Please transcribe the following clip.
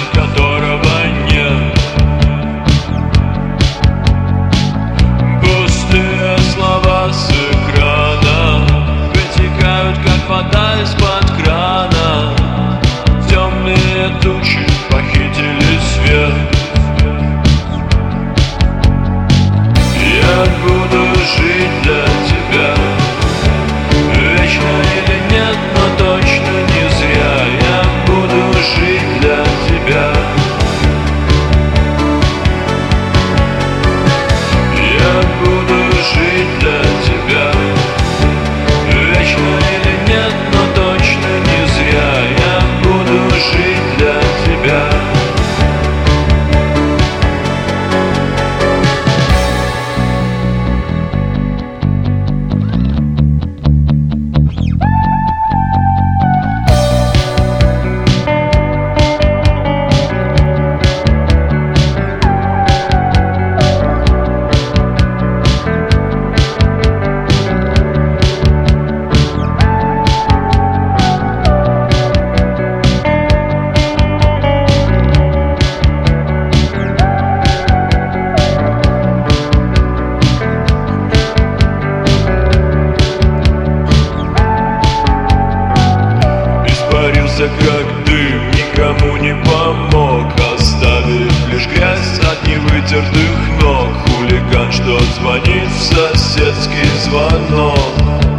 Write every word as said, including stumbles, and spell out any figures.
которого нет. Пустые слова с экрана вытекают, как вода из-под крана. Темные тучи похитили свет. Я буду жить для тебя, вечно или нет, но точно не зря. Я буду жить для тебя. Я буду жить для тебя, вечно или нет, но точно не зря. Я буду жить для тебя. Как дым, никому не помог, оставив лишь грязь от невытертых ног. Хулиган, что звонит в соседский звонок.